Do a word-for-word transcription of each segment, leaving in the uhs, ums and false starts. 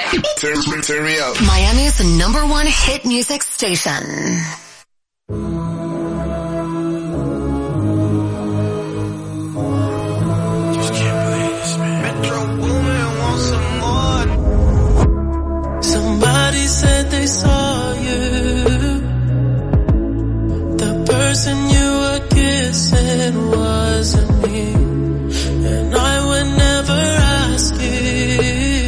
Turn, turn me up. Miami's number one hit music station. Just can't believe this, man. Metro Boomin wants some more. Somebody said they saw you. The person you were kissing wasn't me. And I would never ask you.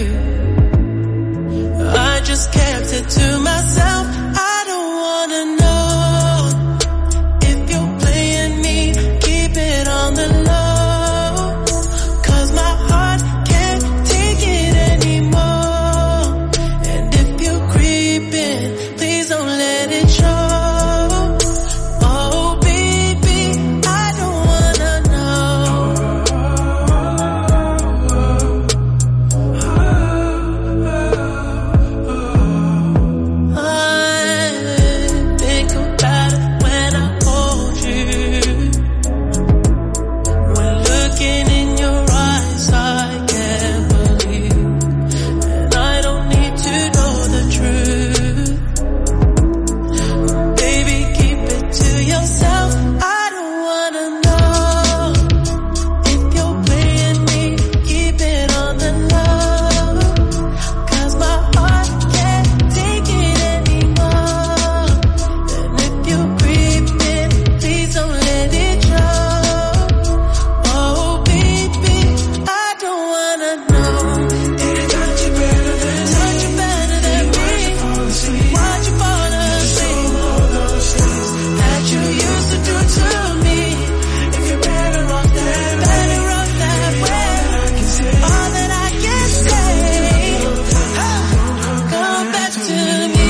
I just kept it to myself. I don't wanna know if you're playing me. Keep it on the low, 'cause my heart can't take it anymore. And if you're creeping, please don't let it show. Oh baby, I don't wanna know. I think about it when I hold you. When looking in your eyes, I can't believe. And I don't need to know the truth. Baby, keep it to yourself. I don't wanna know if you're playing me. Keep it on the low, 'cause my heart can't take it anymore. And if you're creeping, please don't let it show. Oh baby, I don't wanna know. Did it touch you better than me? Touch you better than me? Watch you fall asleep. That you used to do to me. If you're better off that way, better off that way. All that I can say, come back to me.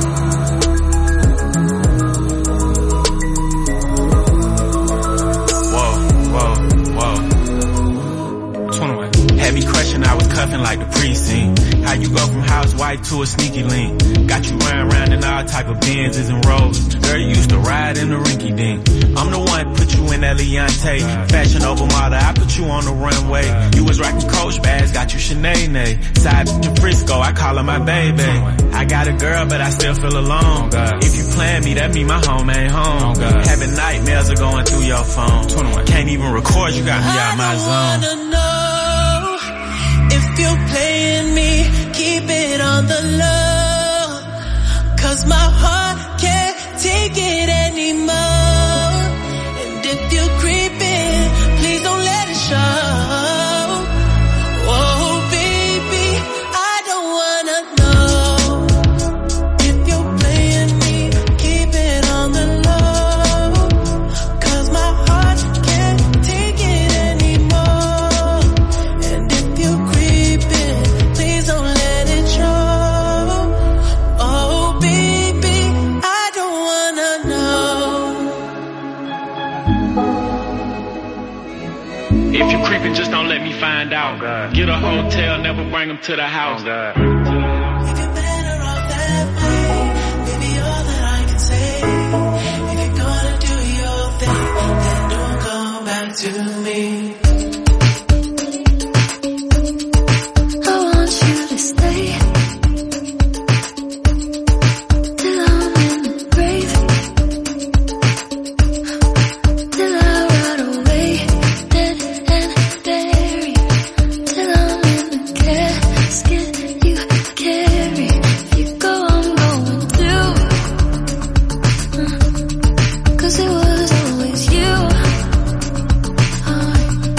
Whoa, whoa, whoa. twenty-one. Had me crushing, I was cuffing like the precinct. How you go from house white to a sneaky link? Got you round round in all type of Benzes and Rolls. Girl, you used to ride in the rinky dink. I'm the one put you in that Leontay. Fashion over model, I put you on the runway. You was rocking Coach bags, got you Sinead. Side bitch in Frisco, I call her my baby. I got a girl, but I still feel alone. If you plan me, that mean my home ain't home. Having nightmares are going through your phone. Can't even record, you got me out my I zone. don't wanna know if you're playing me. Keep it on the low, 'cause my heart can't take it anymore. And if you're creeping, please don't let it show. Oh baby, I don't wanna know if you're playing me. Keep it on the low, 'cause my heart can't take it anymore. And if you're creeping, please don't let it show. Oh baby, I don't wanna know. If you creeping, just don't let me find out. Get a hotel, never bring them to the house. If you're better off that way, maybe all that I can say. If you're gonna do your thing, then don't come back to me. I want you to stay till I'm in the grave, till I rot away, dead and buried, till I'm in the casket you carry. If you go, I'm going through, 'cause it was always you.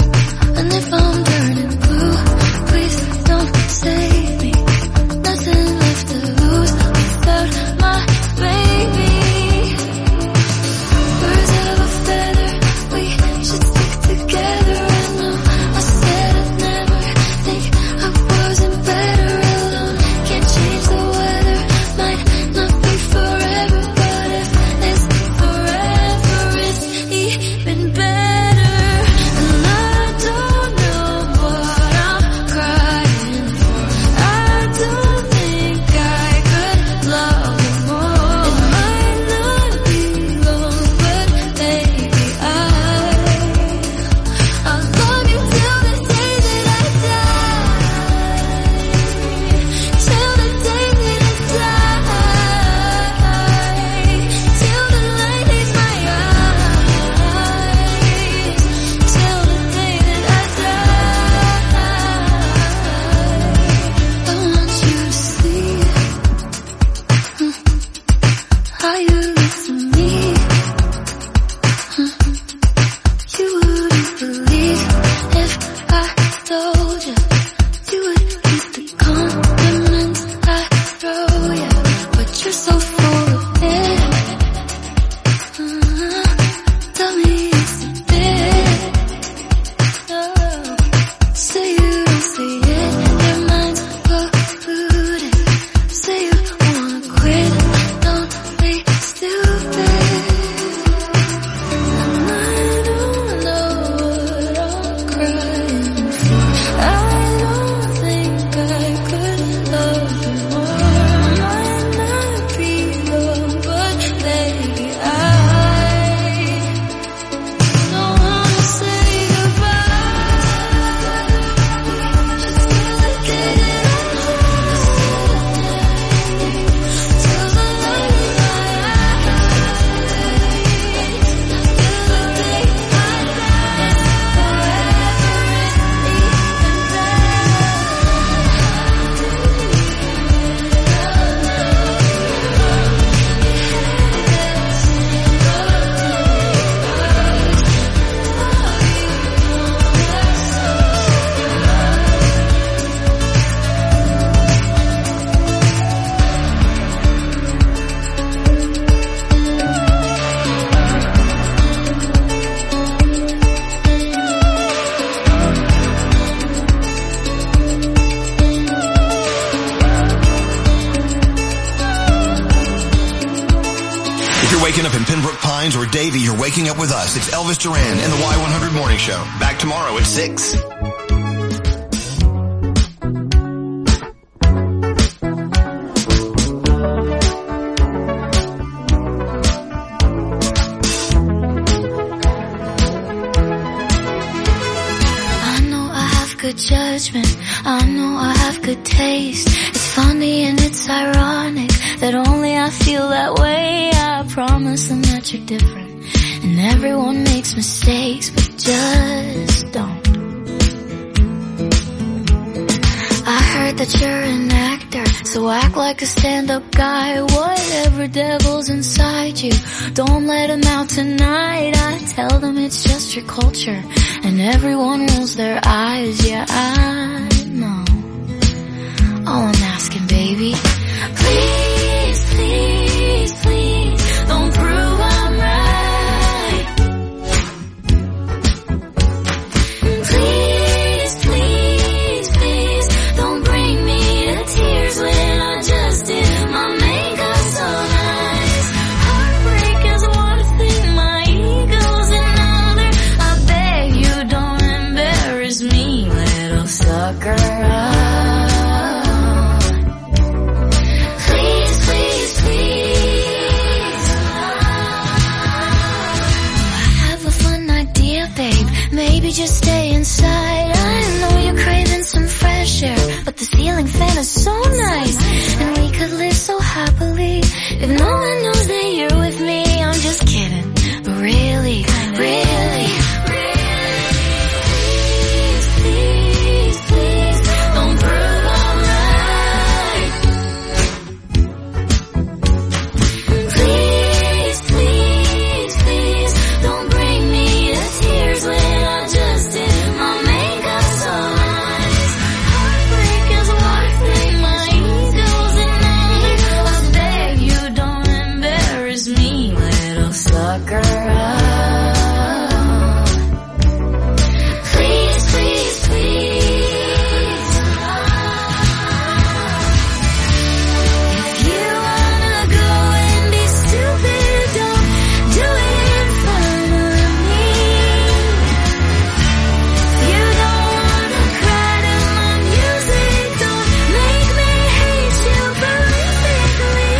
waking up in Pembroke Pines or Davie, you're waking up with us. It's Elvis Duran and the Y one hundred Morning Show. Back tomorrow at six. Good judgment, I know I have good taste. It's funny and it's ironic that only I feel that way. I promise them that you're different, and everyone makes mistakes, but just don't. I heard that you're an actor, so act like a stand-up guy. Whatever devil's inside you, don't let him out tonight. I tell them it's just your culture, and everyone rolls their eyes. Yeah, I know. All I'm asking, baby, please, please, please, don't prove I'm right. Please, please, please, don't bring me to tears when I just did my makeup so nice. Heartbreak is one thing, my ego's another. I beg you don't embarrass me, little sucker. Please, please, please. I have a fun idea, babe. Maybe just stay inside. I know you're craving some fresh air, but the ceiling fan is so nice, and we could live so happily if no one knows that you're with me. I'm just kidding, but really, really, please, please, please, don't prove I'm right. Please, please, please, don't bring me to tears when I just did my makeup so nice. Heartbreak is one thing, my ego's another. I beg you don't embarrass me, little sucker. Please, please, please. If you wanna go and be stupid, don't do it in front of me. If you don't wanna cry to my music, don't make me hate you perfectly.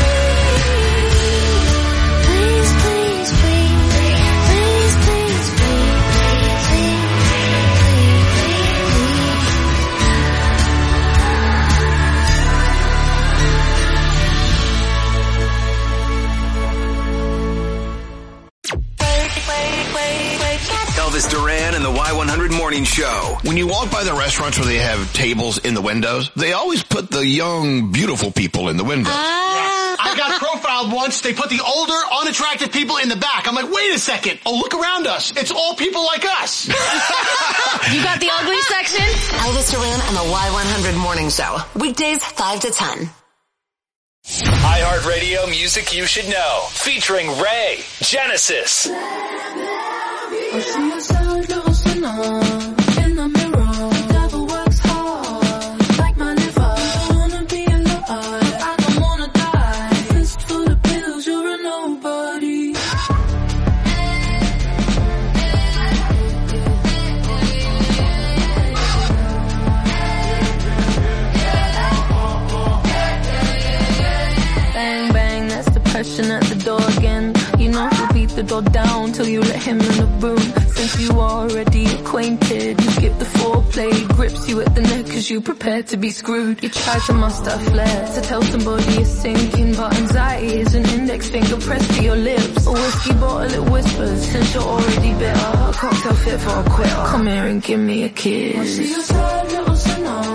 Please, please, please, please, please, please, please, Elvis Duran and the Y one hundred Morning Show. When you walk by the restaurants where they have tables in the windows, they always put the young, beautiful people in the windows. I got profiled once. They put the older, unattractive people in the back. I'm like, wait a second. Oh, look around us. It's all people like us. You got the ugly section? Elvis Duran and the Y one hundred Morning Show. Weekdays five to ten. iHeartRadio Music You Should Know. Featuring Ray, Genesis. I see yourself, little sinner, in the mirror. The devil works hard, like my liver. I wanna be alive, I don't wanna die. Fist full of pills, you're a nobody. Bang, bang, that's depression at the door again. You know he'll beat the door down till you let him in the room. Since you already acquainted, you skip the foreplay, grips you at the neck cause you prepared to be screwed. You try to muster flair to tell somebody you're sinking, but anxiety is an index finger pressed to your lips. A whiskey bottle it whispers, since you're already bitter, a cocktail fit for a quitter. Come here and give me a kiss. I see your sad little sinner.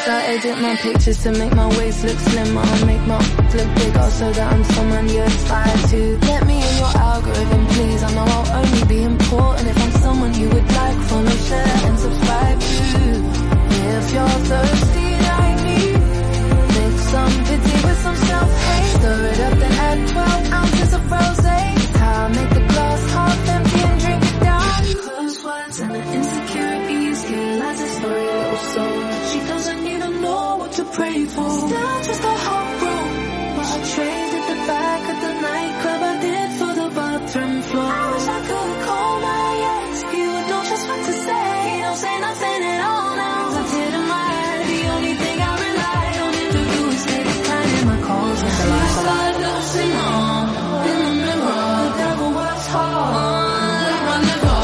I edit my pictures to make my waist look slimmer, make my look bigger so that I'm someone you aspire to. Get me in your algorithm, please. I know I'll only be important if I'm someone you would like, follow, share, and subscribe to. If you're thirsty like me, mix some pity with some self-hate. Stir it up then add twelve ounces of rosé. How I make the glass half empty and drink it down. Close words and the insecurities, realize the story, little soul. She doesn't even know what to pray for. Still just a hot room, but I traded the back of the nightclub I did for the bathroom floor. I wish I could call my ex, he would know just what to say. He don't say nothing at all now. I did in my head, the only thing I rely on him to do is stay declining my calls with the lights start losing on. In the mirror, the devil works hard. With my liver,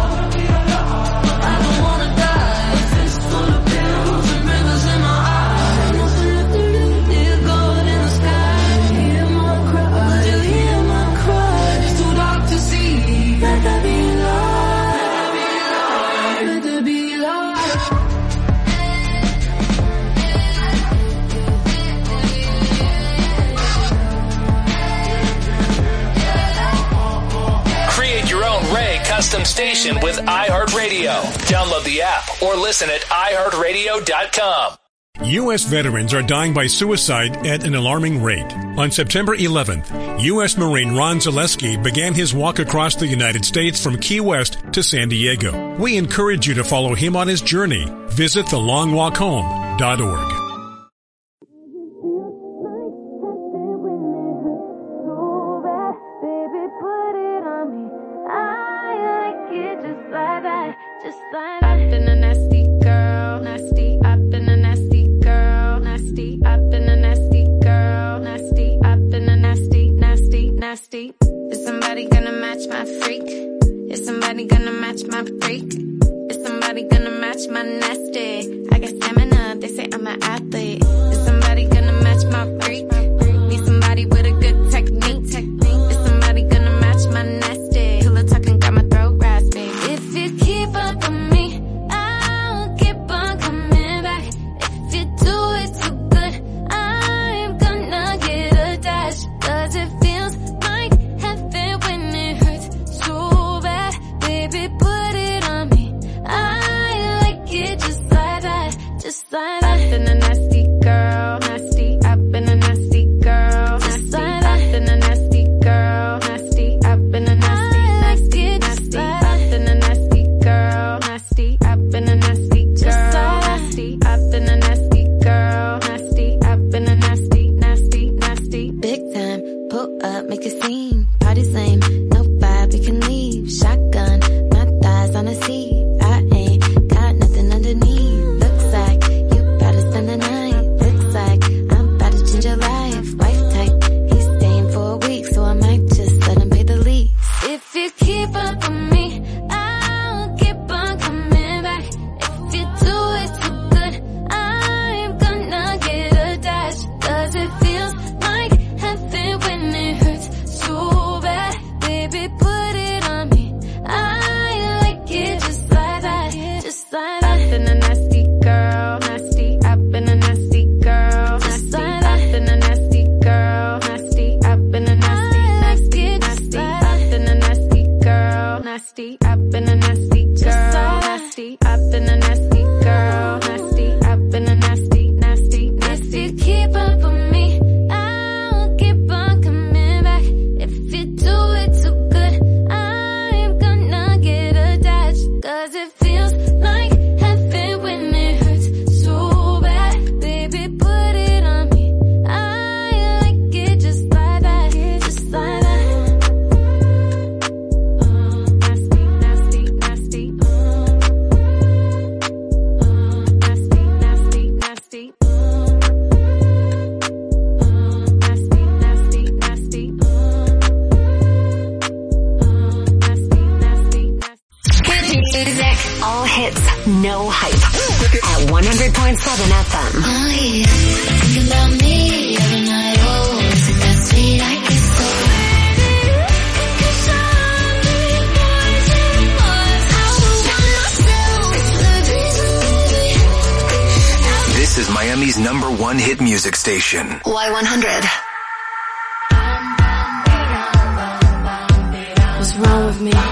I don't wanna die. Fist full of pills and rivers in my eyes. There's gold in the sky. Hear my cry, do you hear my cry? It's too dark to see. Let there be light. Let there be light. Create your own Ray custom station with iHeartRadio. Download the app or listen at i heart radio dot com. U S veterans are dying by suicide at an alarming rate. On September eleventh, U S Marine Ron Zaleski began his walk across the United States from Key West to San Diego. We encourage you to follow him on his journey. Visit the long walk home dot org. I've been a nasty girl, nasty. I've been a nasty girl, nasty. I've been a nasty girl, nasty. I've been a nasty, nasty, nasty. Is somebody gonna match my freak? Is somebody gonna match my freak? Is somebody gonna match my nasty? I got stamina, they say I'm an athlete. Is somebody gonna match my freak? Need somebody with a good technique. Is somebody gonna match my nasty? Pillow talking got my throat raspy. If you keep up with me, I'll keep on coming back. If you do it too good, I'm gonna get attached. Cause it feels like heaven when it hurts so bad. Baby, put it on me. I like it just like that, just like that. I've been a nasty girl, nasty. I've been a nasty girl, nasty. I've been a nasty girl, nasty. I've been a nasty, nasty, nasty. I've been a nasty girl, nasty. I've been a nasty girl, nasty. I've been a nasty girl, nasty. I've been a nasty, nasty, nasty. Big time, pull up, make a scene. Party's lame, no vibe, we can leave. Shotgun, my thighs on the seat. I ain't got nothing underneath. Looks like you about to spend the night. Looks like I'm about to change your life. Wife type, he's staying for a week, so I might just let him pay the lease. If you keep up with me, I'll keep on coming back. If you do it too good, I'm gonna get attached. Cause it feels like heaven when it hurts so bad. Baby, put it on me. I like it just like that, just like that. I've been a nasty girl, nasty. I've been a nasty girl, nasty. I've been a nasty girl, nasty. I've been a nasty, nasty, nasty. I've been a nasty girl, nasty. I've been a nasty girl, nasty. I've been a nasty girl, nasty. I've been a nasty, nasty, nasty. If you keep up with me, I'll keep on coming back. If you do it too good, I'm gonna get attached. Cause it feels like heaven when it hurts so bad. Baby, put it on me. I like it just like that, just like that. Uh, nasty, nasty, nasty. Uh, nasty, nasty, nasty. Uh, nasty, nasty, nasty. Music, all hits, no hype. At one hundred point seven F M. Oh yeah, think about me every night. Oh, is it that sweet? I get so This is Miami's number one hit music station. Y one hundred. What's wrong with me?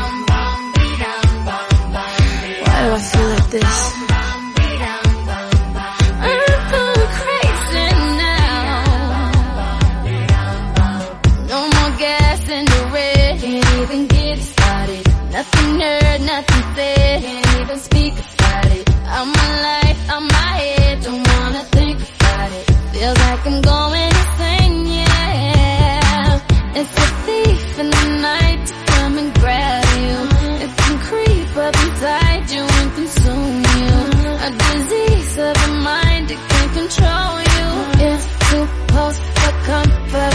Why do I feel like this? I'm going crazy now. No more gas in the red. Can't even get started. Nothing heard, nothing said. Can't even speak about it. I'm alive, I'm my head. Don't wanna think about it. Feels like I'm going insane, yeah. It's a thief in the night to come and grab you. It can creep up inside you and consume you. A disease of the mind, it can control you. It's supposed to comfort.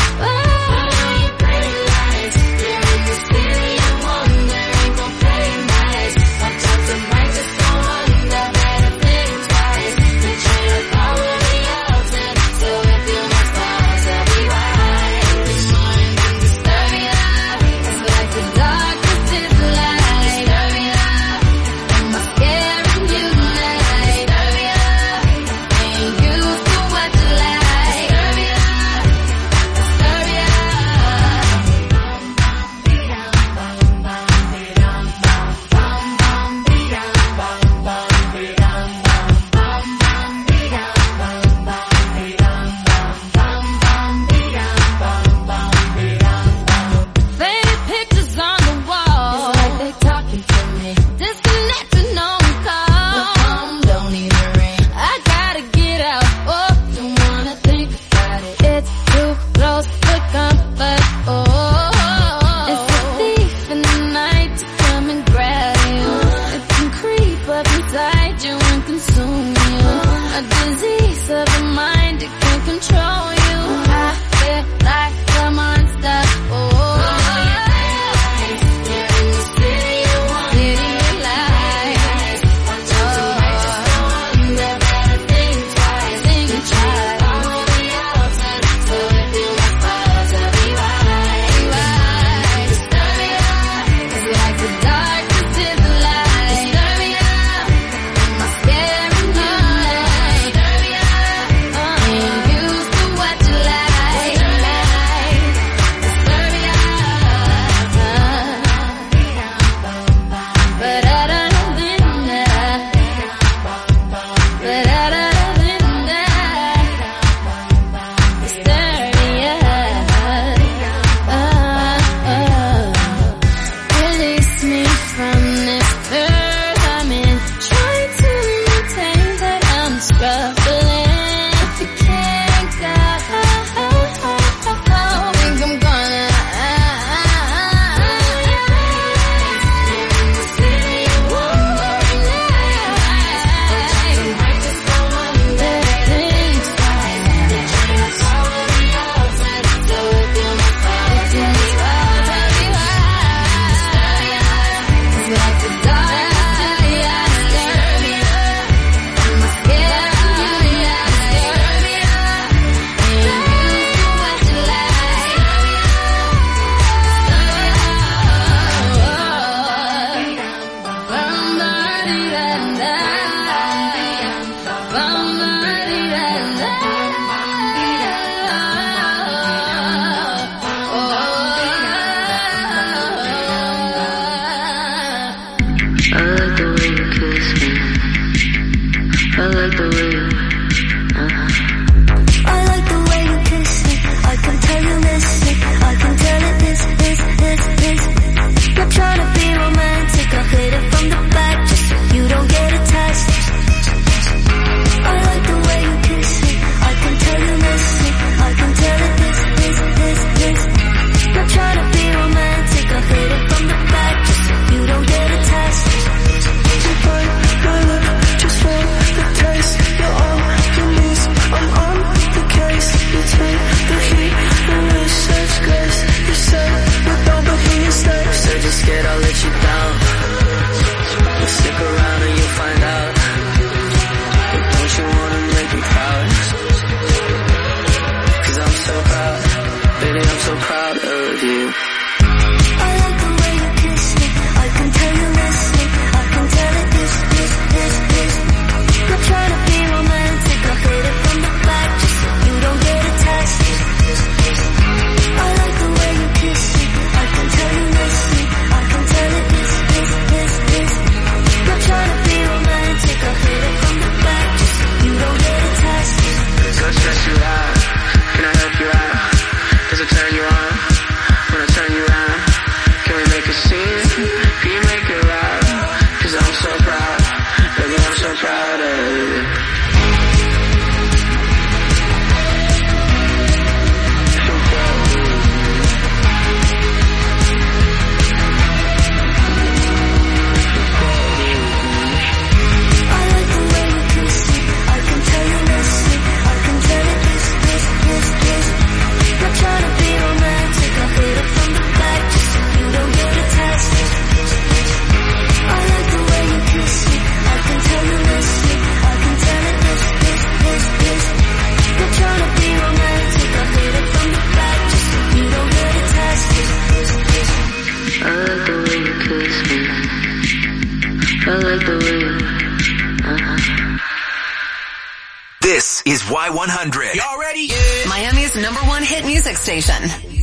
Just for the taste, you're all This is Y one hundred. Y'all ready? Yeah. Miami's number one hit music station.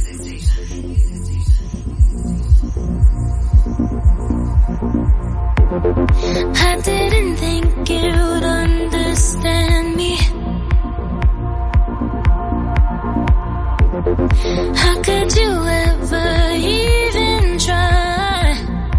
I didn't think you'd understand me. How could you ever even try?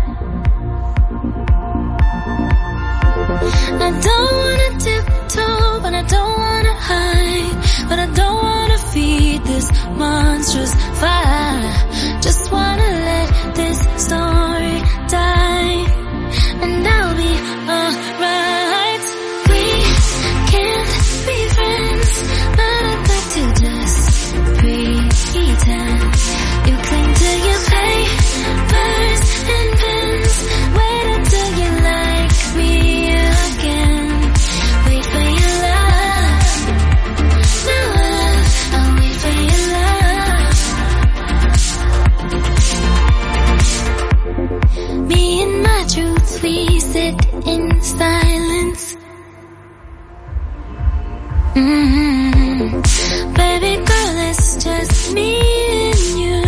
I don't wanna tiptoe, but I don't wanna hide. But I don't wanna feed this monstrous fire. Just wanna let this story die, and I'll be alright. We can't be friends, but I'd like to just pretend. You cling to your papers and pens. Wait until you like me again. Wait for your love. My love, I'll wait for your love. Me and my truth, we sit in silence. Mm-hmm. Baby girl, it's just me and you.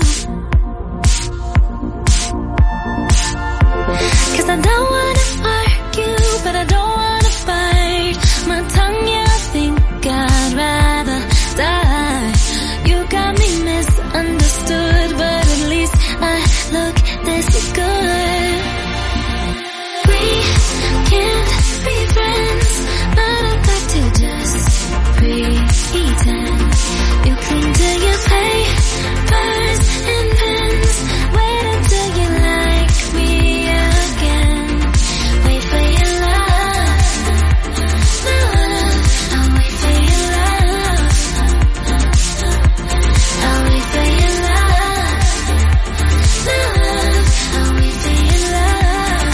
'Cause I don't wanna argue, but I don't wanna fight. My tongue, yeah, I think I'd rather die. You got me misunderstood, but at least I look this good. We can't be friends, but I'd like to just pretend. You cling to your papers and pens. Wait until you like me again. Wait for your love. My love, I'll wait for your love. I'll wait for your love. My love, I'll wait for your love.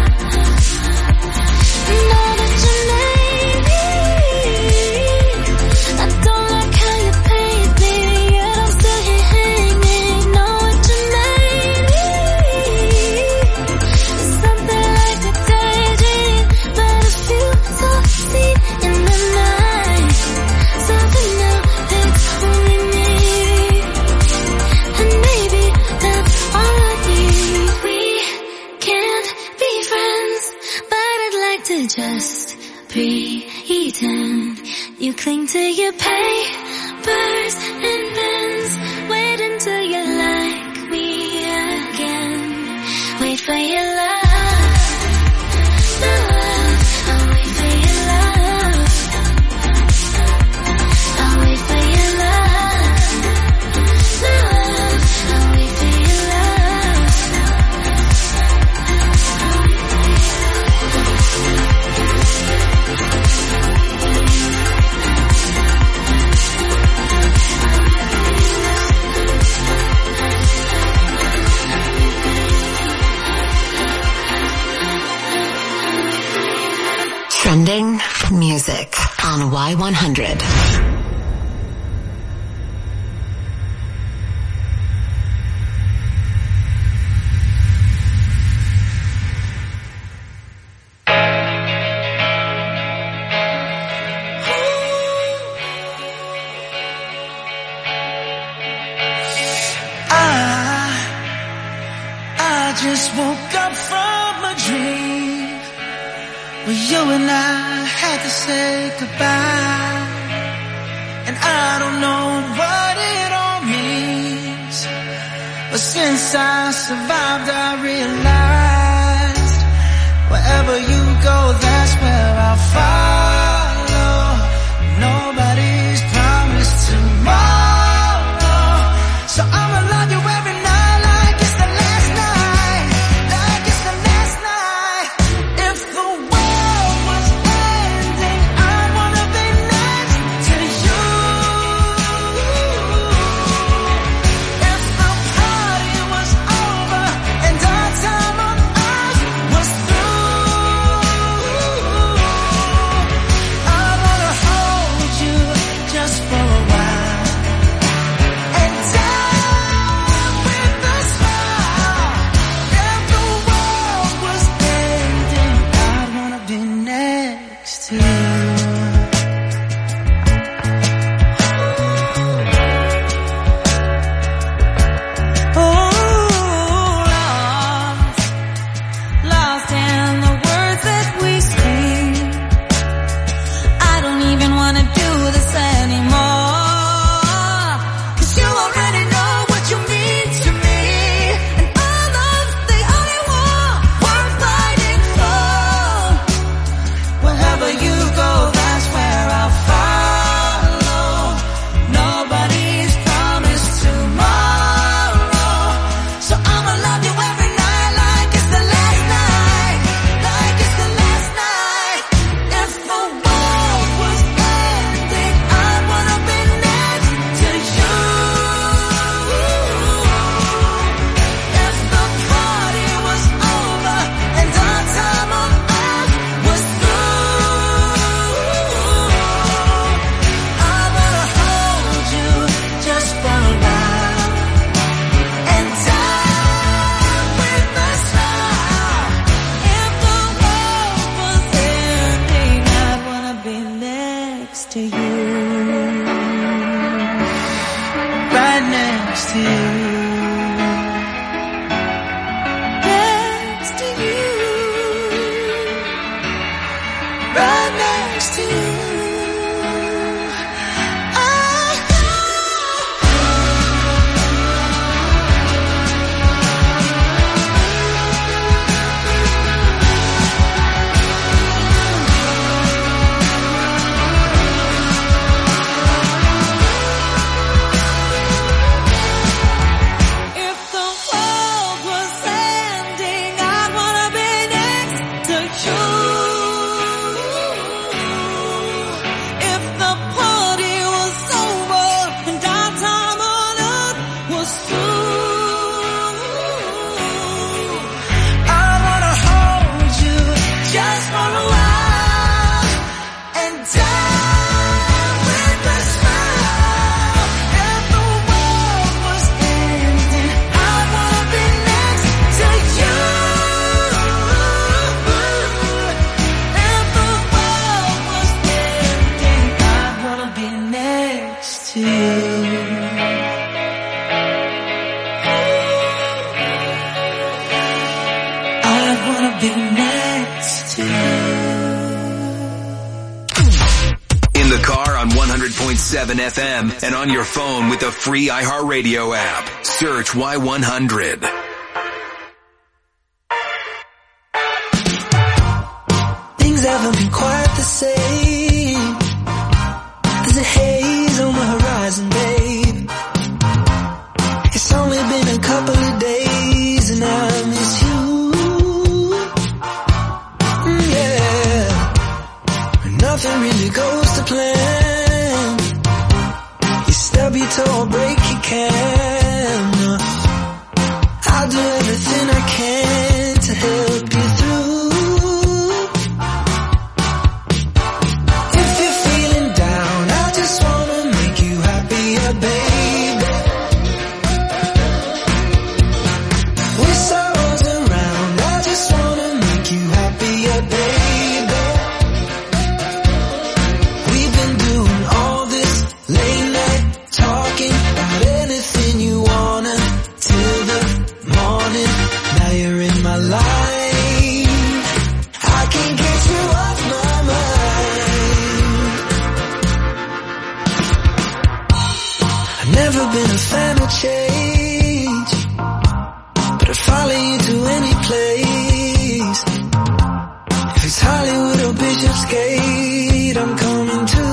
Know that you made me. I don't like how you paid me, yet I'm still here hanging. Know what you made me. It's something like a daydream, but a few thoughts deep in the night. Something new, it's only me, and maybe that's all I need. We can't be friends, but I'd like to just pretend. You cling to your papers and pens. Wait until you like me again. Wait for your love. My love, I'll wait for your love. I'll wait for your love. My love, I'll wait for your love. Trending music on Y one hundred. I just woke up from a dream where you and I had to say goodbye, and I don't know what it all means, but since I survived I realized wherever you go, that's where I'll follow. Nobody's promised tomorrow, so I'ma love you every night. next to you. Right next to you. Next to you. Right next to you. seven F M and on your phone with the free iHeartRadio app. Search Y one hundred. Things haven't been quite the same. There's a haze on the horizon, babe. It's only been a couple of days and I miss you. Mm, yeah. Nothing really goes to plan. Stub your toe or break your can. I'll do everything I can to help you through. If you're feeling down, I just wanna make you happier, baby. With sorrows around, I just wanna make you happier, baby. We've been doing all this late night talking about anything you wanna till the morning. Now you're in my life. I can't get you off my mind. I've never been a fan of change, but I'd follow you to any place. If it's Hollywood or Bishopsgate, I'm coming too.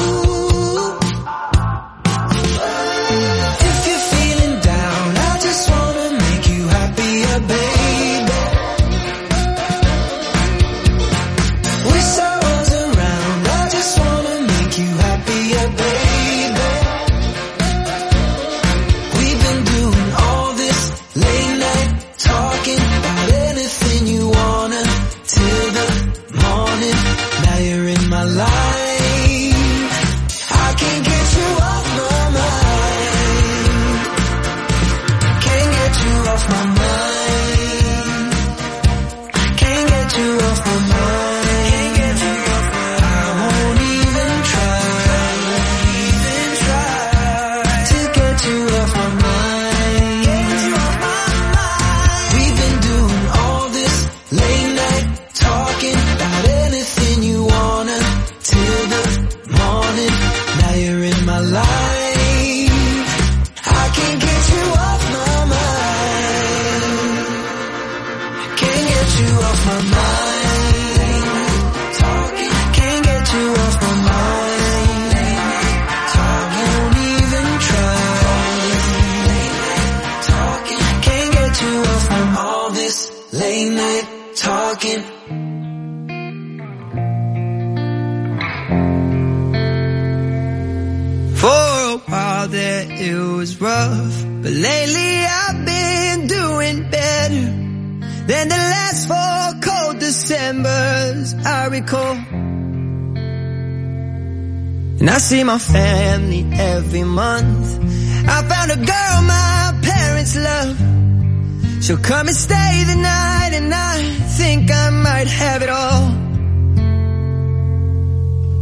And I see my family every month. I found a girl my parents love. She'll come and stay the night, and I think I might have it all.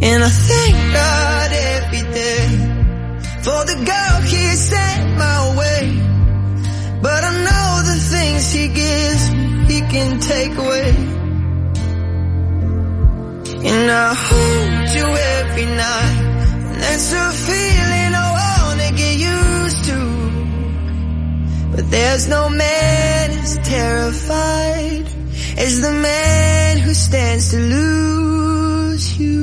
And I thank God every day for the girl He sent my way. But I know the things He gives me, He can take away. And I hold you every night, and that's a feeling I wanna get used to. But there's no man as terrified as the man who stands to lose you.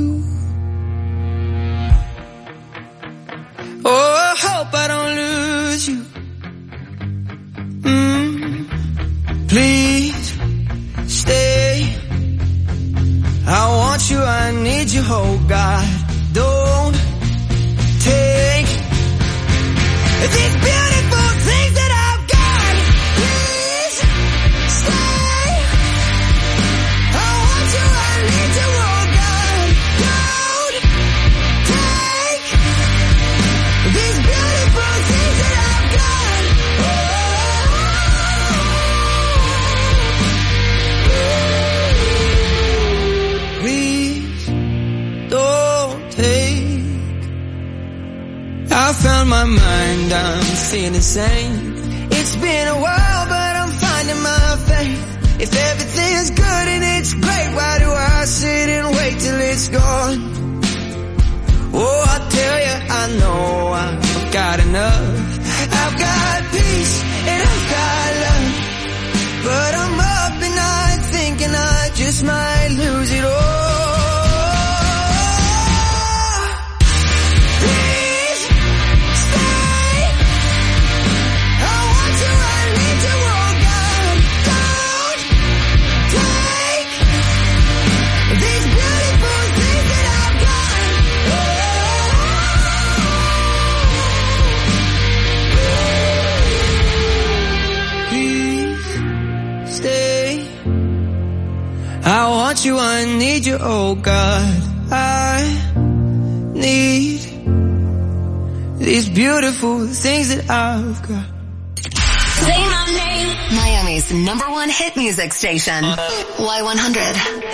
Oh, I hope I don't lose you. Mm. Please stay. I want you, I need you, oh God. Don't take these beautiful things that I've got. Please stay. I want you, I need you, oh God. Don't take these beautiful things that I've got. Oh. Please don't take. I found my mind, I'm feeling sane. It's been a while, but I'm finding my faith. If everything's good and it's great, why do I sit and wait till it's gone? Oh, I tell you, I know I've got enough. I've got peace and I've got love. But I'm up and night thinking I just might lose it all. Please stay. I want you, I need you, oh God. Don't take these beautiful things that I've got. Please stay. I want you, I need you, oh God. I need these beautiful things that I've got. Say my name. Miami's number one hit music station. Y one hundred.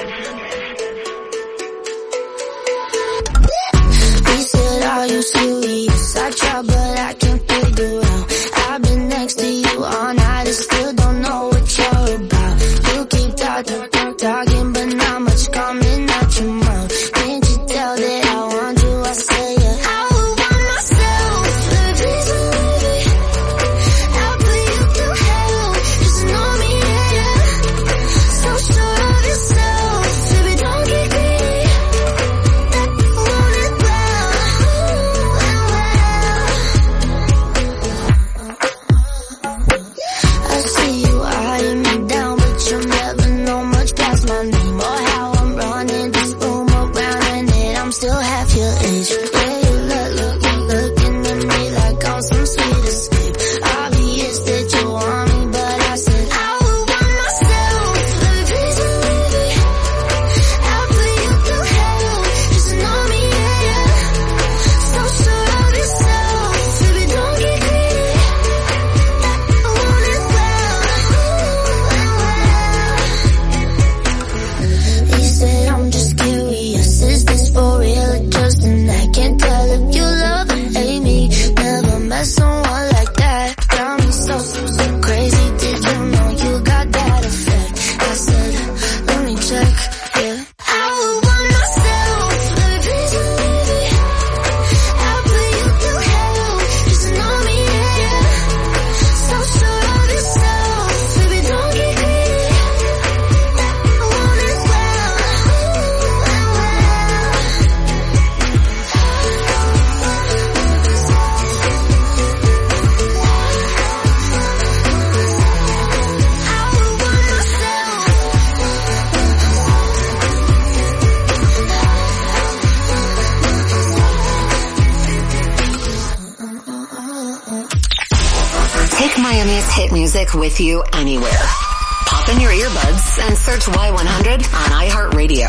You said, are you serious? I try, but I can't figure out. I've been next to you all night and still don't know what you're about. You keep talking, talking, but not much coming out your mouth. Can't you tell that I want you? I say yeah. I would want myself, baby, baby. I'll put you through hell, just know me, yeah, yeah. So sure of yourself, baby, don't get greedy. That want it well, I see you eyeing me down, but you never know much past my name or how I'm running this room around, and that I'm still half your age. Yeah, you look, look, you looking at me like I'm some sweet escape. Obvious that you want me, but I said I would want myself, baby, baby. I'll put you through hell, just know me, yeah, yeah. So sure of yourself, baby, don't get greedy. I want it well. He said, I'm just curious, is this for real or just an act? Can't tell if you love or hate me. Never met someone like that. Got me so, so, so crazy. Did you know you got that effect? I said, let me check, yeah. I would want myself, baby, baby. I'll put you through hell, just know me, yeah, yeah. So sure of yourself, baby, don't get greedy. I want it well. Take Miami's hit music with you anywhere. Pop in your earbuds and search Y one hundred on iHeartRadio.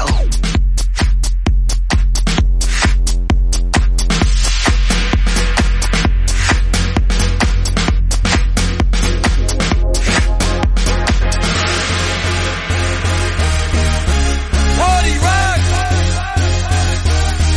Party rock!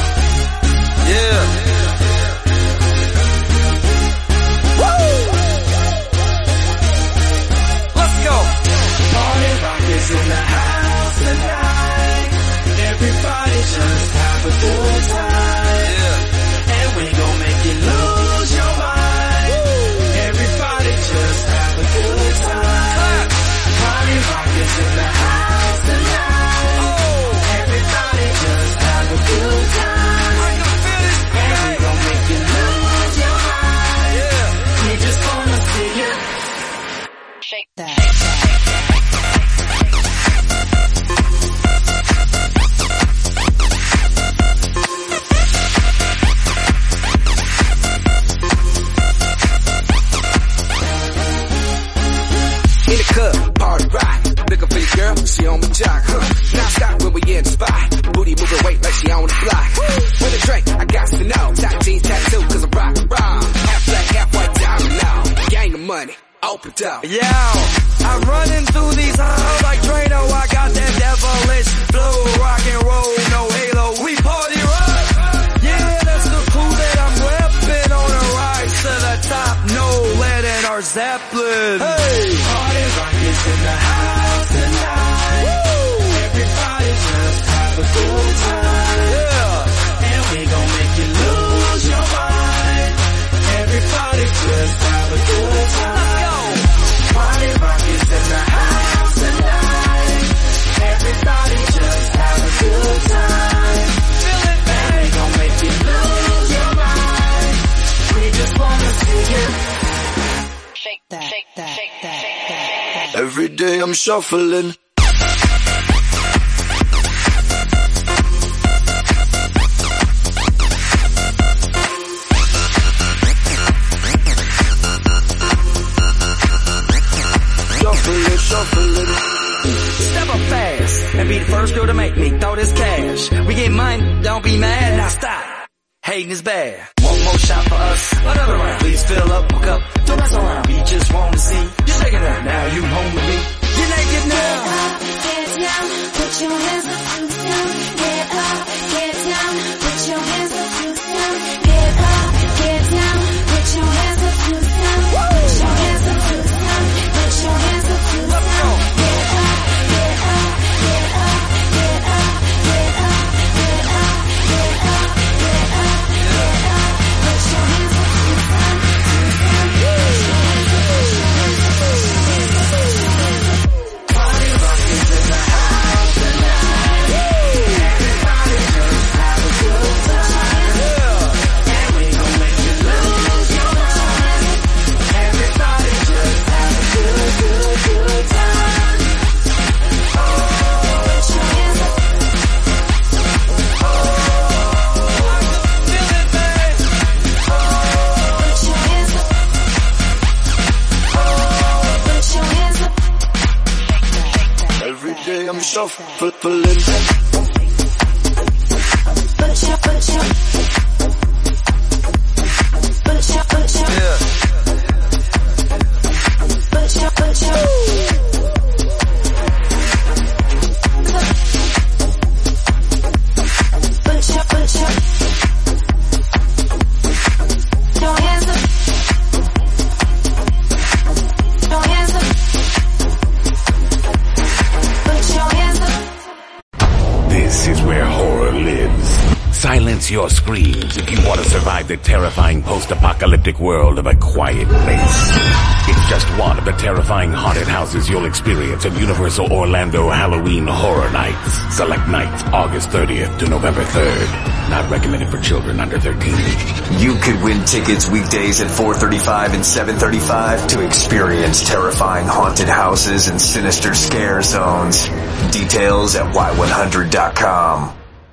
Knocked out. Yeah, I'm running through these halls like Drano. I got that devilish flow, rock and roll, no halo. We party rock. Yeah, that's the clue that I'm repping on a rise to the top. No lead in our Zeppelin. Hey, party rock is in the house tonight. Woo! Everybody just have a good time. Yeah, and we gon' make you lose your mind. Everybody just have a good time. Let's go. Party rock is in the house tonight. Everybody just have a good time. Feel it, man. We gon' make you lose your mind. We just wanna see you shake that, shake that, shake that, shake that. Every day I'm shuffling. Step up fast and be the first girl to make me throw this cash. We get money, don't be mad, now stop. Hating is bad. One more shot for us, another round. Please fill up, hook up, don't mess around. We just want to see you shaking it. Now you home with me. Get naked now. Get up, get down, put your hands up to the sound. Get up, get down, put your hands up to the sound. Get up, get down, put your hands up to the sound. Put your hands up to the sound. Put your hands up to the sound. Get up, get up, get up, get up, get up, get up, get up, get up, get up. Put your hands up to the sound. Party rock is in the house tonight. Everybody just have a good time. And we gon' make you lose your mind. Everybody just have a good, good, good time. Oh, put your hands up. Oh, feel it, babe. Oh, put your hands up. Oh, put your hands up. Every day I'm shuffling. Put your, put your, put your, put your, Yeah. put your, put your. Put your, put your. Your hands up. Your hands up. Put your hands up. This is where horror lives. Silence your screams if you want to survive the terrifying post-apocalyptic world of A Quiet Place. It's just one of the terrifying haunted houses you'll experience at Universal Orlando Halloween Horror Nights. Select nights August thirtieth to November third. Not recommended for children under thirteen. You could win tickets weekdays at four thirty-five and seven thirty-five to experience terrifying haunted houses and sinister scare zones. Details at Y one hundred dot com.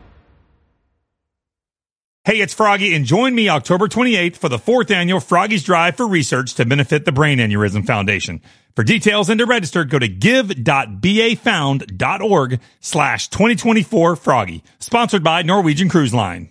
Hey, it's Froggy, and join me October twenty-eighth for the fourth annual Froggy's Drive for Research to benefit the Brain Aneurysm Foundation. For details and to register, go to give.bafound.org slash 2024 Froggy. Sponsored by Norwegian Cruise Line.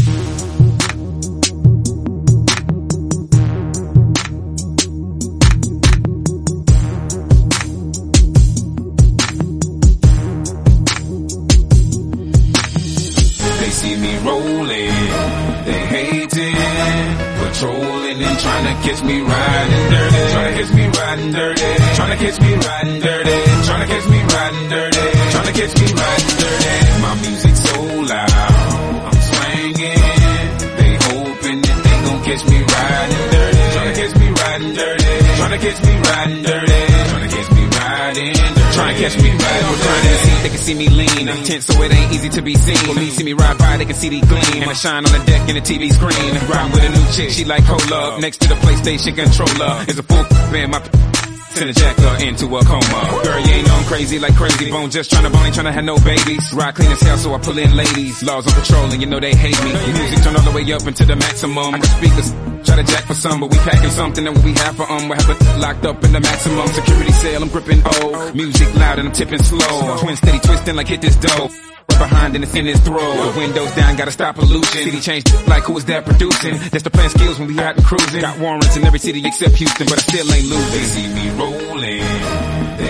They see me rolling, they hating, patrolling and trying to catch me riding dirty, trying to catch me riding dirty, trying to catch me riding dirty, trying to catch me riding dirty, trying to catch me riding dirty. My music's so loud, I'm swinging, they hoping that they gon' catch me riding dirty, trying to catch me riding dirty, trying to catch me riding dirty, trying to catch me riding dirty. Trying to catch me right on the seat, they can see me lean. I'm tense, so it ain't easy to be seen. When me see me ride by, they can see the gleam. I shine on the deck in the T V screen. Ride with a new chick, she like cola. Next to the PlayStation controller is a full man. My send a jacker into a coma. Girl, you ain't on crazy like Crazy Bone. Just trying to bone, ain't trying to have no babies. Ride clean as hell, so I pull in ladies. Laws on patrol, and you know they hate me. Music turned all the way up into the maximum. I can speak this Try to jack for some, but we packing something that we have for um. We have it locked up in the maximum security cell. I'm gripping old music loud and I'm tipping slow. Twin steady twisting like hit this dough. Right behind and it's in his throat. The windows down, gotta stop pollution. City changed like who is that producing? That's the plan skills when we out and cruising. Got warrants in every city except Houston, but I still ain't losing. They see me rolling, they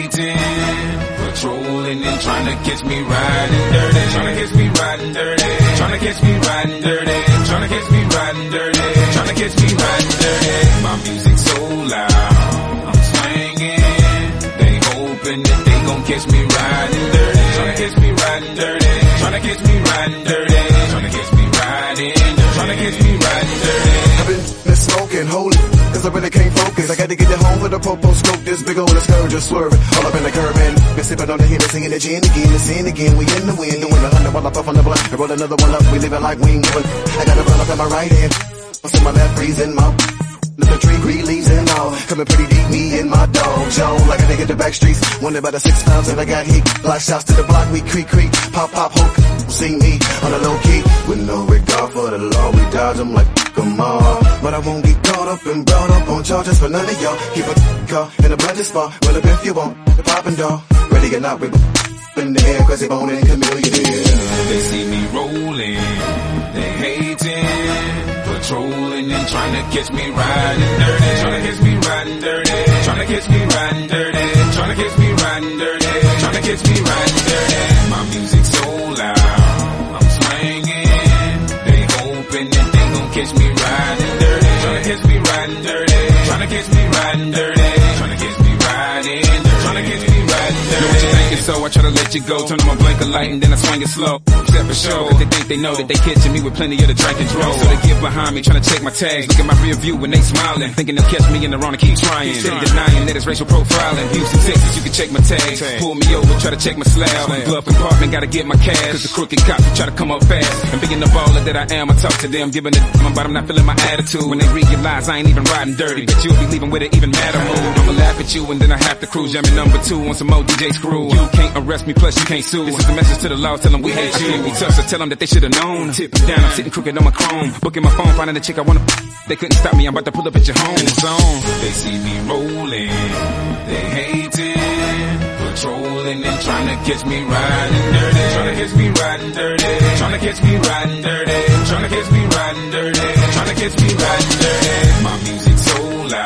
hating, patrolling and trying to catch me riding dirty. Trying to catch me riding dirty. Trying to catch me riding dirty. Trying to catch me riding dirty. Trying to catch me riding dirty. My music so loud, I'm swinging. They hoping that they gon' catch me riding dirty. Trying to catch me riding dirty. Trying to catch me riding dirty. Trying to catch me riding dirty. Trying to catch me riding dirty. I've been been smoking, holy, cause I really can't focus. I got to get it home with a popo scope. This big old scourge just swerving all up in the curb and been sipping on the hit and singing the gin again and sin again. We in the wind, doing a hundred while I puff on the blunt and roll another one up. We living like we ain't giving. I got a run up in my right hand, what's in my left, freezing mouth. Look the tree, green leaves and all. Coming pretty deep, me and my dog, Joe. Like a nigga the back streets. Wonder about the six pounds and I got heat. Block shots to the block, we creak, creak. Pop, pop, hook. See me on the low key. With no regard for the law, we dodge them like, come on. But I won't get caught up and brought up on charges for none of y'all. Keep a car in a budget spot. Well, if you want, the poppin' dog. Ready or not, we in the air, cause they bone and chameleon. They see me rolling, they hating, patrolling and trying to catch me riding dirty. Trying to catch me riding dirty. Trying to catch me riding dirty. Trying to catch me riding dirty. Trying to catch me riding dirty. My music so loud, I'm swinging. They hoping that they gon' catch me riding dirty. Trying to catch me riding dirty. Trying to catch me riding dirty. Trying to catch me riding dirty. Trying to catch me riding dirty. Know what you thinking, so I try to let you go. Turn on my blinker light and then I swing it slow. Except for show, cause they think they know that they catching me with plenty of the drink and drove. So they get behind me, trying to check my tags. Look at my rear view when they smiling, thinking they'll catch me in the wrong and keep trying. Steady denying that it's racial profiling. Houston, Texas, you can check my tags. Pull me over, try to check my slab. Bluff compartment, gotta get my cash. Cause the crooked cops try to come up fast. And being the baller that I am, I talk to them, giving it, but I'm not feeling my attitude. When they realize I ain't even riding dirty, but you'll be leaving with it even madder mood. I'ma laugh at you and then I have to cruise. Jamming number two on some more D J screw. You can't arrest me, plus you can't sue. This is the message to the law, tell them we hate you. We tough, so tell them that they should've known. Tip me down, I'm sitting crooked on my chrome. Booking my phone, finding the chick I wanna. They couldn't stop me, I'm about to pull up at your home. In the zone. They see me rolling, they hating, patrolling and trying to catch me riding dirty. Trying to catch me riding dirty. Trying to catch me riding dirty. Trying to catch me riding dirty. Trying to catch me riding dirty. My music so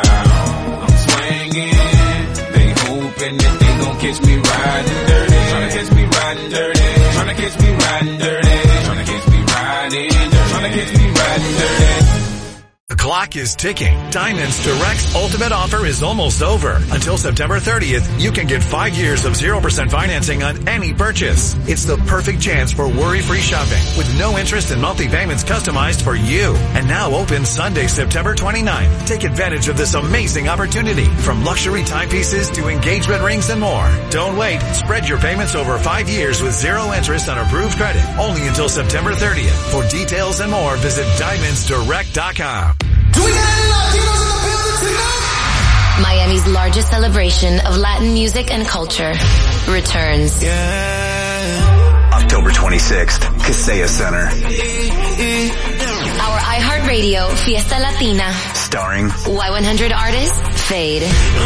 loud, I'm swinging. They hoping that they gon' catch me riding dirty. Trying to catch me riding dirty. Trying to catch me riding dirty. Trying to catch me riding dirty. Trying to catch me riding dirty. The clock is ticking. Diamonds Direct's ultimate offer is almost over. Until September thirtieth, you can get five years of zero percent financing on any purchase. It's the perfect chance for worry-free shopping with no interest and monthly payments customized for you. And now open Sunday, September twenty-ninth. Take advantage of this amazing opportunity. From luxury timepieces to engagement rings and more. Don't wait. Spread your payments over five years with zero interest on approved credit. Only until September thirtieth. For details and more, visit diamonds direct dot com. Do we got any Latinos in the building tonight? Miami's largest celebration of Latin music and culture returns. Yeah. October twenty-sixth, Kaseya Center. Our iHeartRadio Fiesta Latina. Starring Y one hundred artist, Fade.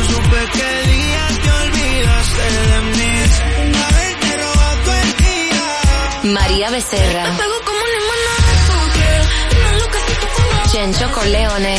María Becerra. Chencho Corleone.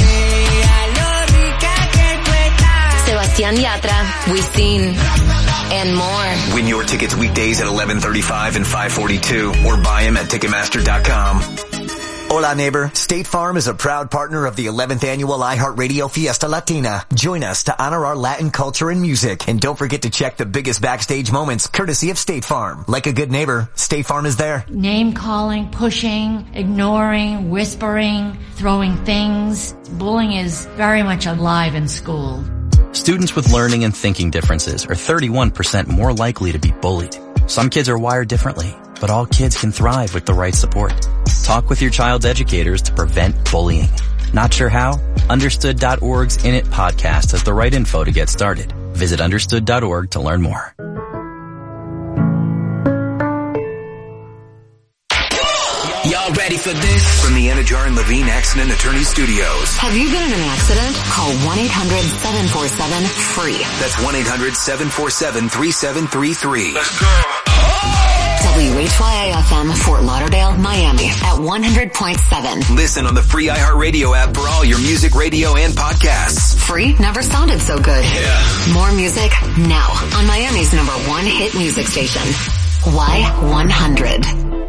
Sebastián Yatra, Wisin, and more. Win your tickets weekdays at eleven thirty-five and five forty-two or buy them at Ticketmaster dot com. Hola neighbor, State Farm is a proud partner of the eleventh annual iHeartRadio Fiesta Latina. Join us to honor our Latin culture and music. And don't forget to check the biggest backstage moments courtesy of State Farm. Like a good neighbor, State Farm is there. Name calling, pushing, ignoring, whispering, throwing things. Bullying is very much alive in school. Students with learning and thinking differences are thirty-one percent more likely to be bullied. Some kids are wired differently, but all kids can thrive with the right support. Talk with your child's educators to prevent bullying. Not sure how? Understood dot org's In It podcast has the right info to get started. Visit understood dot org to learn more. Yo, y'all ready for this? From the Anajar and Levine Accident Attorney Studios. Have you been in an accident? Call one eight hundred seven four seven free. That's one eight hundred seven four seven three seven three three. Let's go. W H Y A F M, Fort Lauderdale, Miami at one hundred point seven. Listen on the free iHeartRadio app for all your music, radio, and podcasts. Free never sounded so good. Yeah. More music now on Miami's number one hit music station. Y one hundred.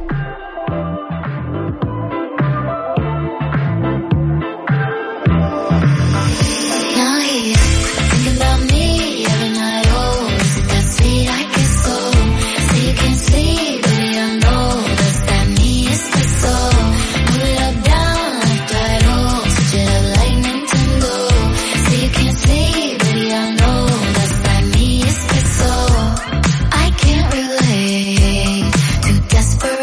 Now he's thinking about me every night. Oh, isn't that sweet? I get so so you can't sleep, baby. I know that's that me. It's the soul. Move it up, down, like that. Oh, switch it up like Nintendo. So you can't sleep, baby. I know that's that me. It's the soul. I can't relate. Too desperate.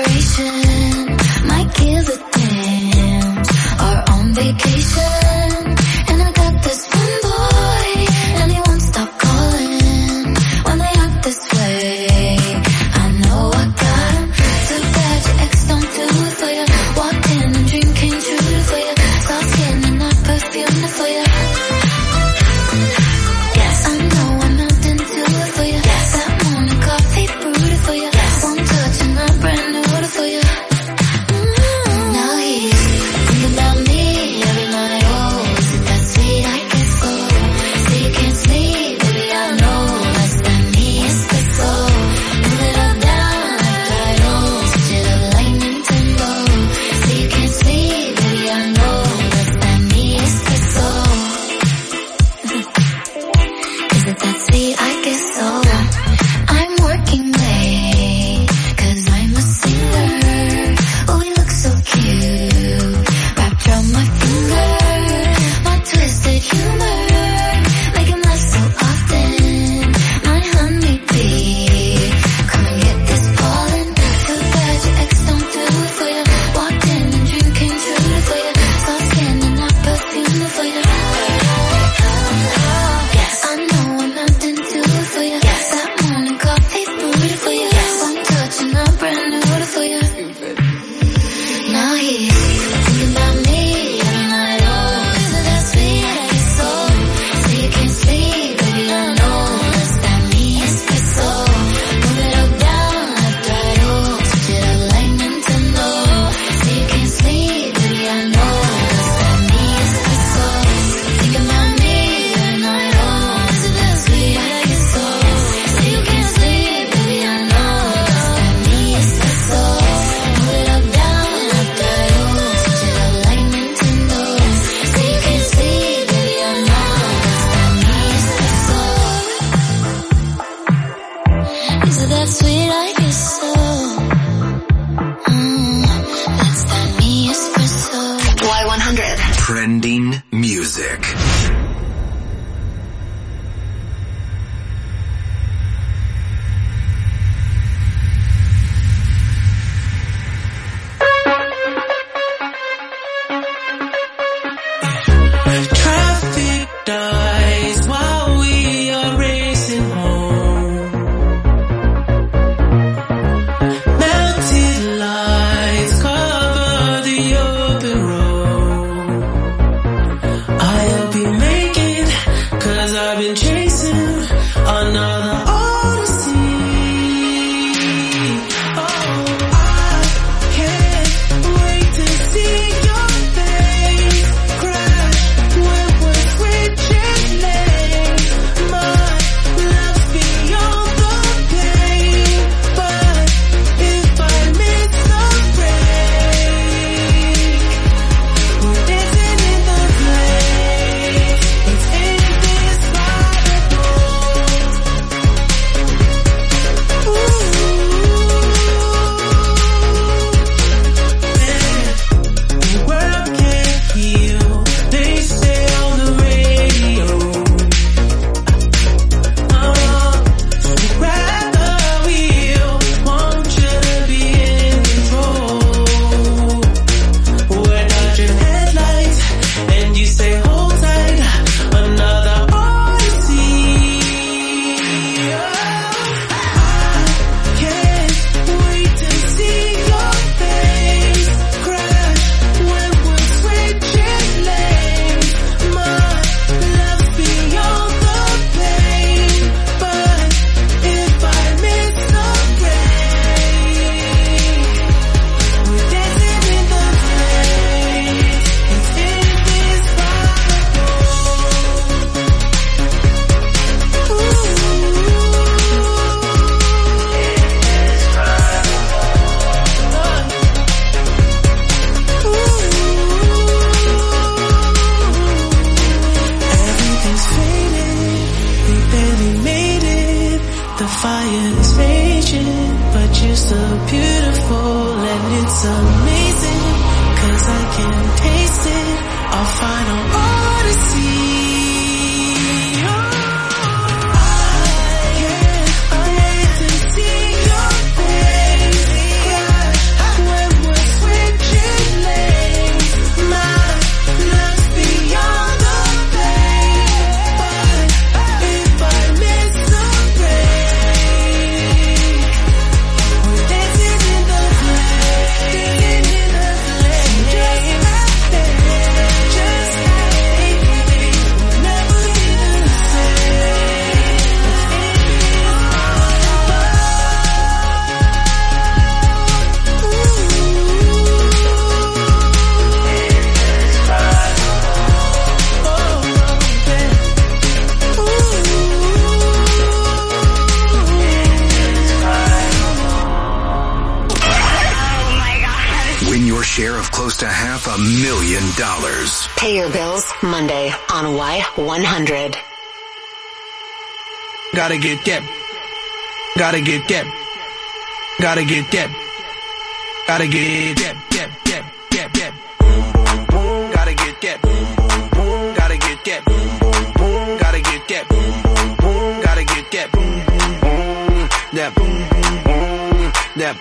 half a million dollars. Pay your bills Monday on Y one hundred. Gotta get that. Gotta get that. Gotta get that. Gotta get that. That. That. That. That. Gotta get that. Gotta get that. Gotta get that. Gotta get that. That. That.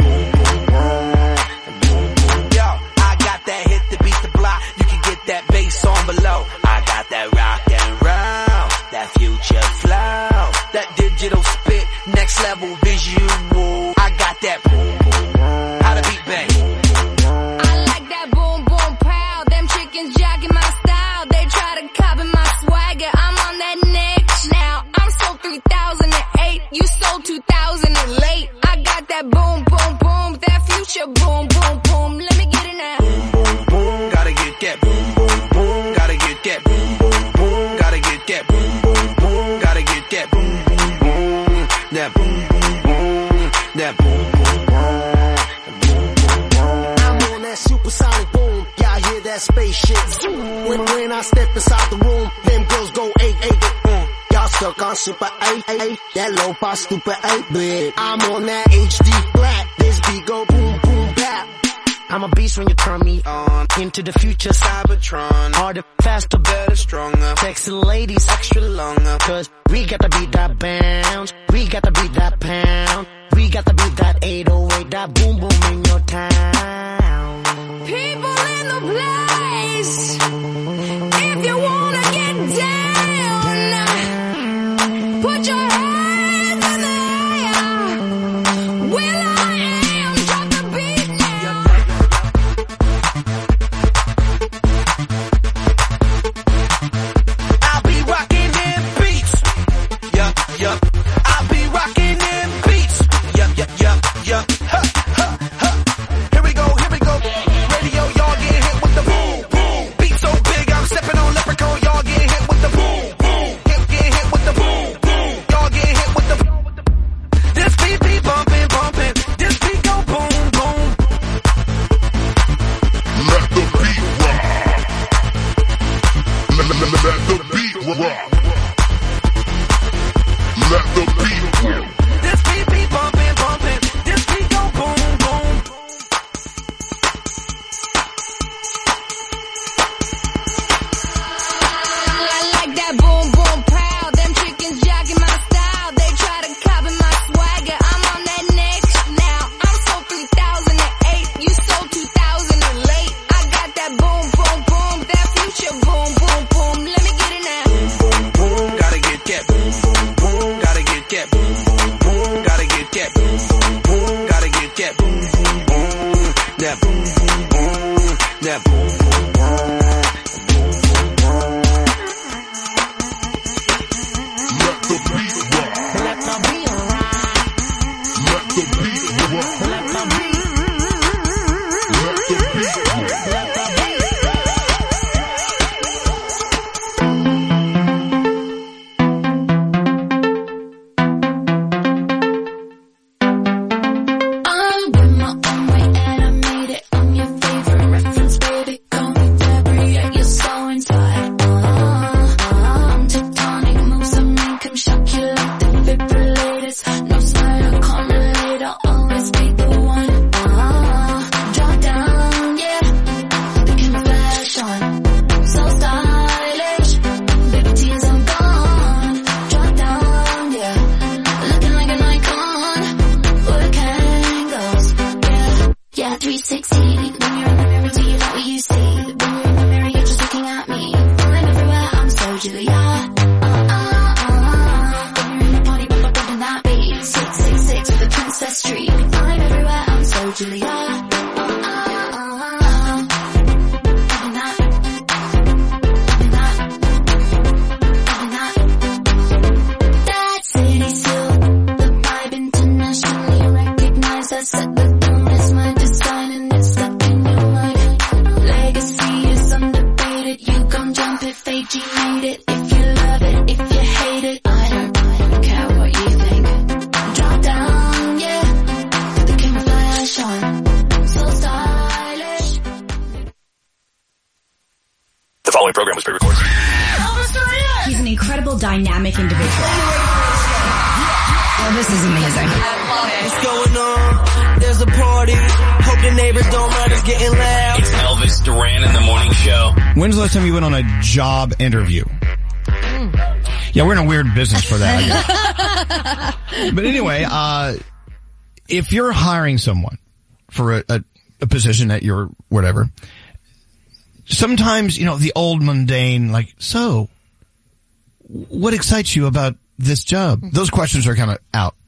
Yo, I got that hit to beat the block. You can get that bass on below. I got that rock and roll, that future flow, that digital spit, next level visual. I got that boom boom, how to beat bang. I like that boom boom pow. Them chickens jacking my style. They try to copy my swagger. I'm on that next now. I'm sold three thousand eight. You sold two thousand late. I got that boom boom boom. That future boom boom boom. Let me get it now. Boom boom boom, gotta get that. Boom boom boom, gotta get that. Boom boom boom, gotta get that. Boom boom boom, gotta get that. Boom boom boom, that boom boom boom, that boom boom boom. I'm on that supersonic boom. Y'all hear that spaceship zoom. When, when I step inside the room, them girls go eight eight. Mm. Y'all stuck on super eight eight. That low pass stupid eight bit. I'm on that H D flat. This beat go boom boom bap. I'm a beast when you turn me on. Into the future, Cybertron. Harder, faster, better, stronger. Sexy ladies, extra longer. Cause we got to beat that bounce. We got to beat that pound. We got to beat that eight oh eight. That boom boom in your town. People in the place. If you wanna get down, put your hands in the air. Will I am, drop the beat now. I'll be rocking them beats. Yup, yup. I'll be rocking them beats. Yup, yup, yup, yup. Ha, ha, ha. Here we go, here we go. Radio, y'all get hit with the boom, boom. Beat so big, I'm stepping on leprechaun. Y'all get hit with the boom, boom. Get, get hit with the boom, boom. Y'all get hit with the. This beat be bumping, bumping. This beat go boom, boom. Let the beat rock. Let, let, let, let the beat rock. Let the beat rock. This beat be bumping, bumping. This beat go boom, boom. I like that boom boom pow. Them chickens jacking my style. They try to copy my swagger. I'm on that next now. I'm sold three thousand eight. You sold two thousand late. I got that boom boom boom. That future boom boom boom. Let me get it now. Boom, boom, gotta get that. Boom, boom, boom, gotta get that. Boom, boom, boom, gotta get that. Boom, boom, boom, gotta get that. Boom, boom, boom, that boom, boom, boom, that boom, boom, boom. Let the beat rock. Let the beat rock. Let the beat rock. Let the beat. Let the beat rock. Let the beat. I'm with my own way and I made it. I'm your favorite reference, baby. Call me February, yeah, you're so inside. Uh, I'm tectonic moves, I make 'em shock you like the defibrillators. No spider, can't relate, I'll always be the one. Uh, drop down, yeah, the camouflage on. So stylish, baby tears are gone. Drop down, yeah, looking like an icon. Work angles, yeah, yeah, three sixty. When you're in the mirror, do you like what you see? When you're in the mirror, you're just looking at me. I'm everywhere, I'm so Julia. Uh, uh, uh. When you're in the party, but I'm bumping that beat. Six six six with a princess streak. I'm everywhere, I'm so Julia. Uh, uh, uh, uh. Bumping that, bumping that, bumping that. That city still, the vibe internationally recognized. I set the tone as my design and it's stuck in your mind. Legacy is undefeated. You gon' jump if A G made it. If you love it, if you hate it, I don't, I don't care what you think. Drop down, yeah, put the camouflage on. So stylish. following program was pre-recorded. He's an incredible, dynamic individual. Oh, this is amazing. What's going on? There's a party. Hope the neighbors don't mind us getting loud. It's Elvis Duran in the morning show. When's the last time you went on a job interview? Mm. Yeah, we're in a weird business for that, I guess. But anyway, uh, if you're hiring someone for a, a, a position at your whatever, sometimes, you know, the old mundane, like, so, what excites you about this job? Those questions are kind of out.